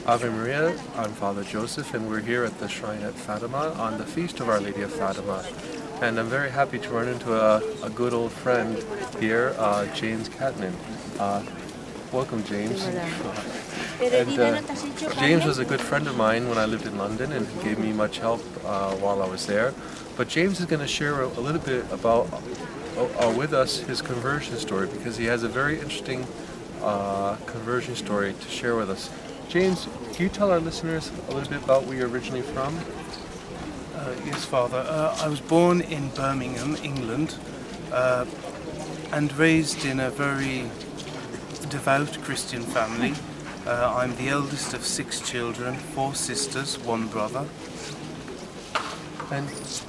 Ave Maria, I'm Father Joseph, and we're here at the shrine at Fatima on the Feast of Our Lady of Fatima. And I'm very happy to run into a good old friend here, James Catman. Welcome, James. James was a good friend of mine when I lived in London, and he gave me much help while I was there. But James is going to share a little bit about with us his conversion story, because he has a very interesting conversion story to share with us. James, can you tell our listeners a little bit about where you're originally from? Yes, Father. I was born in Birmingham, England, and raised in a very devout Christian family. I'm the eldest of 6 children, 4 sisters, 1 brother. And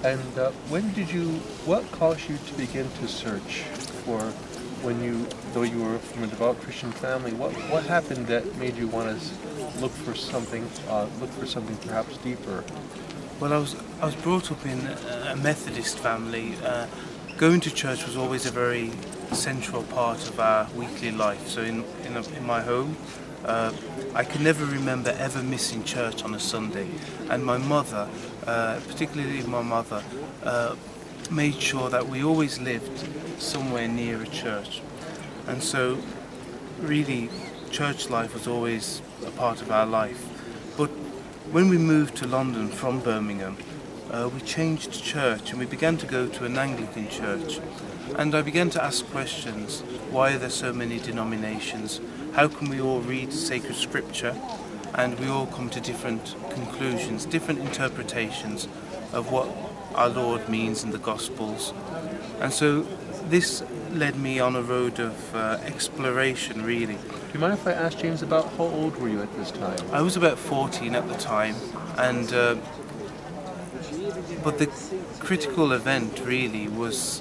what caused you to begin to search for, though you were from a devout Christian family, what happened that made you want to look for something perhaps deeper? Well, I was brought up in a Methodist family. Going to church was always a very central part of our weekly life. So in my home, I can never remember ever missing church on a Sunday. And my mother, particularly my mother, made sure that we always lived somewhere near a church. And so really church life was always a part of our life. But when we moved to London from Birmingham, we changed church and we began to go to an Anglican church. And I began to ask questions. Why are there so many denominations? How can we all read sacred scripture and we all come to different conclusions, different interpretations of what our Lord means in the Gospels? And so this led me on a road of exploration, really. Do you mind if I ask, James, about how old were you at this time? I was about 14 at the time, and but the critical event really was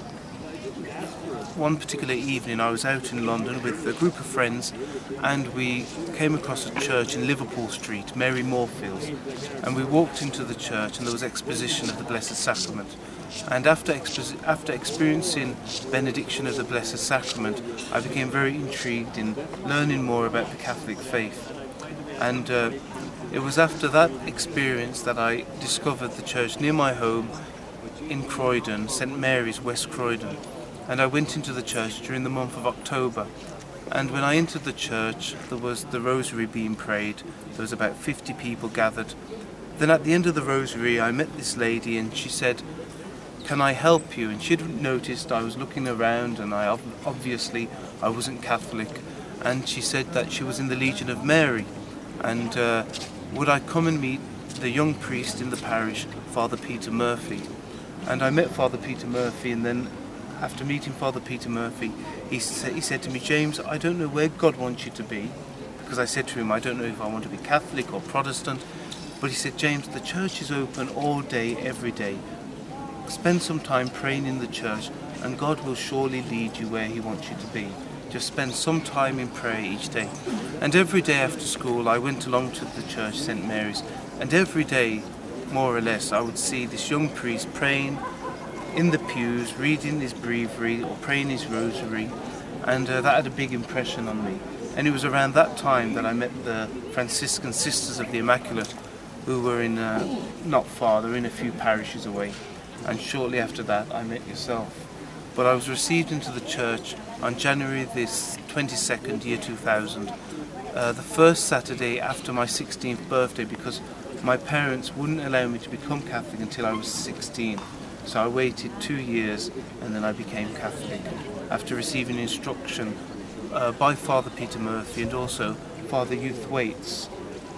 one particular evening. I was out in London with a group of friends, and we came across a church in Liverpool Street, Mary Moorfields, and we walked into the church and there was exposition of the Blessed Sacrament. And after experiencing benediction of the Blessed Sacrament, I became very intrigued in learning more about the Catholic faith. And it was after that experience that I discovered the church near my home in Croydon, St Mary's, West Croydon. And I went into the church during the month of October. And when I entered the church, there was the rosary being prayed. There was about 50 people gathered. Then at the end of the rosary, I met this lady and she said, "Can I help you?" And she'd noticed I was looking around and obviously I wasn't Catholic. And she said that she was in the Legion of Mary. And would I come and meet the young priest in the parish, Father Peter Murphy? And I met Father Peter Murphy, and then after meeting Father Peter Murphy, he said to me, "James, I don't know where God wants you to be," because I said to him, "I don't know if I want to be Catholic or Protestant." But he said, "James, the church is open all day, every day. Spend some time praying in the church and God will surely lead you where he wants you to be. Just spend some time in prayer each day." And every day after school I went along to the church, St Mary's, and every day, more or less, I would see this young priest praying in the pews, reading his breviary or praying his rosary, and that had a big impression on me. And it was around that time that I met the Franciscan Sisters of the Immaculate, who were in not far, they're in a few parishes away. And shortly after that I met yourself. But I was received into the church on January this 22nd, year 2000, the first Saturday after my 16th birthday, because my parents wouldn't allow me to become Catholic until I was 16. So I waited 2 years and then I became Catholic after receiving instruction by Father Peter Murphy and also Father Youthwaite,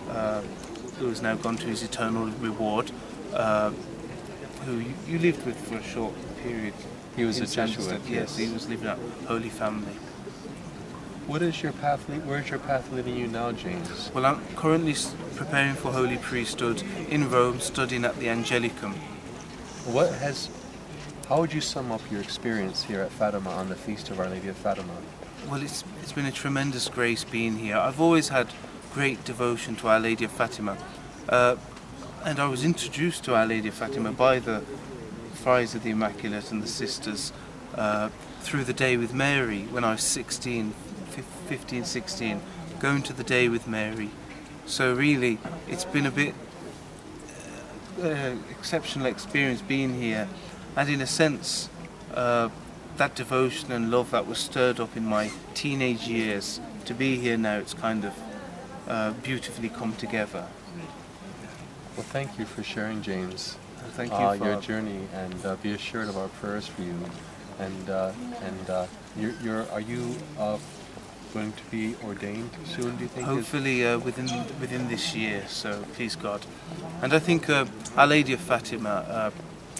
who has now gone to his eternal reward, who you lived with for a short period. He was a Jesuit. Yes, he was living at Holy Family. Where's your path leading you now, James? Well, I'm currently preparing for Holy Priesthood in Rome, studying at the Angelicum. How would you sum up your experience here at Fatima on the Feast of Our Lady of Fatima? Well, it's been a tremendous grace being here. I've always had great devotion to Our Lady of Fatima. And I was introduced to Our Lady of Fatima by the Friars of the Immaculate and the Sisters through the Day with Mary when I was 15, 16, going to the Day with Mary, So really, it's been a bit exceptional experience being here, and in a sense, that devotion and love that was stirred up in my teenage years, to be here now, it's kind of beautifully come together. Well, thank you for sharing, James, Thank you, your Father. journey, and be assured of our prayers for you. And are you going to be ordained soon? Do you think? Hopefully within this year, so please God. And I think Our Lady of Fatima,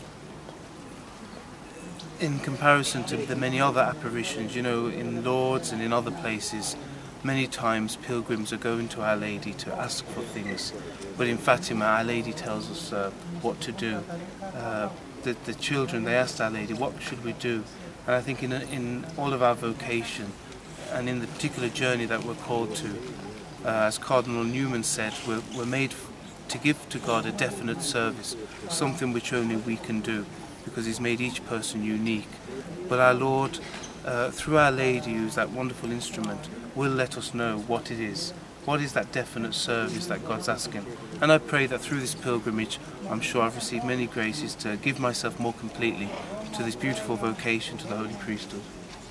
in comparison to the many other apparitions, you know, in Lourdes and in other places, many times pilgrims are going to Our Lady to ask for things, but in Fatima, Our Lady tells us what to do. The children, they asked Our Lady, what should we do? And I think in all of our vocation, and in the particular journey that we're called to, as Cardinal Newman said, we're made to give to God a definite service, something which only we can do, because He's made each person unique. But our Lord, through Our Lady, who's that wonderful instrument, will let us know what it is. What is that definite service that God's asking? And I pray that through this pilgrimage, I'm sure I've received many graces to give myself more completely to this beautiful vocation to the Holy Priesthood.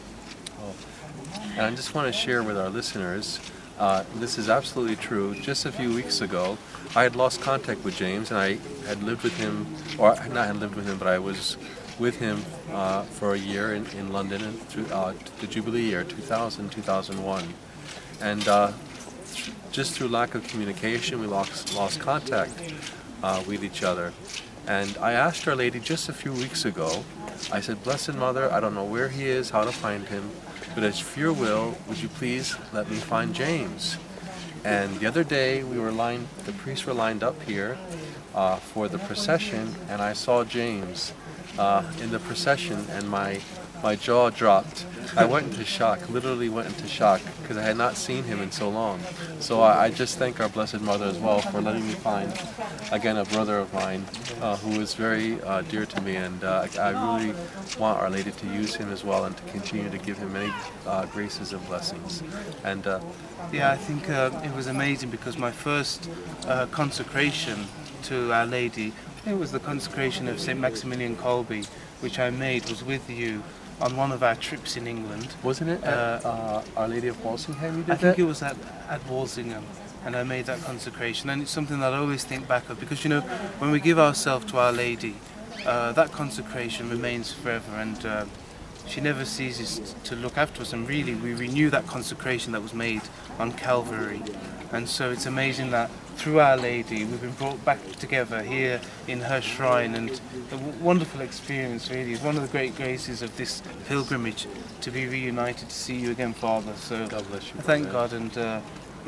And I just want to share with our listeners, this is absolutely true. Just a few weeks ago, I had lost contact with James, and I had lived with him, or not had lived with him, but I was with him for a year in London, and through the Jubilee year, 2000, 2001. And just through lack of communication, we lost contact with each other. And I asked Our Lady just a few weeks ago, I said, Blessed Mother, I don't know where he is, how to find him, but as for your will, would you please let me find James? And the other day, the priests were lined up here for the procession, and I saw James in the procession, and my jaw dropped. I went into shock, literally went into shock, because I had not seen him in so long. So I just thank our Blessed Mother as well for letting me find, again, a brother of mine who is very dear to me, and I really want Our Lady to use him as well and to continue to give him many graces and blessings. And Yeah, I think it was amazing, because my first consecration to Our Lady, it was the consecration of St. Maximilian Kolbe, which I made, was with you on one of our trips in England. wasn't it at Our Lady of Walsingham you did I think that? it was at Walsingham, and I made that consecration, and it's something that I always think back of, because, you know, when we give ourselves to Our Lady, that consecration remains forever, and she never ceases to look after us, and really we renew that consecration that was made on Calvary. And so it's amazing that through Our Lady we've been brought back together here in her shrine, and a wonderful experience really. It's one of the great graces of this pilgrimage to be reunited, to see you again, Father. So God bless you, I thank brother. God, and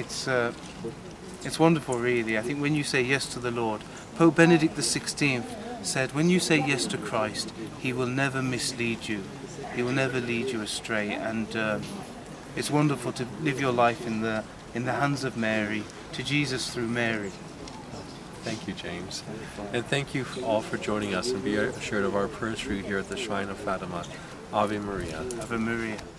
it's wonderful really. I think when you say yes to the Lord, Pope Benedict XVI said, when you say yes to Christ, He will never mislead you. He will never lead you astray, and it's wonderful to live your life in the hands of Mary, to Jesus through Mary. Thank you, James. And thank you all for joining us, and be assured of our prayers for you here at the Shrine of Fatima. Ave Maria. Ave Maria.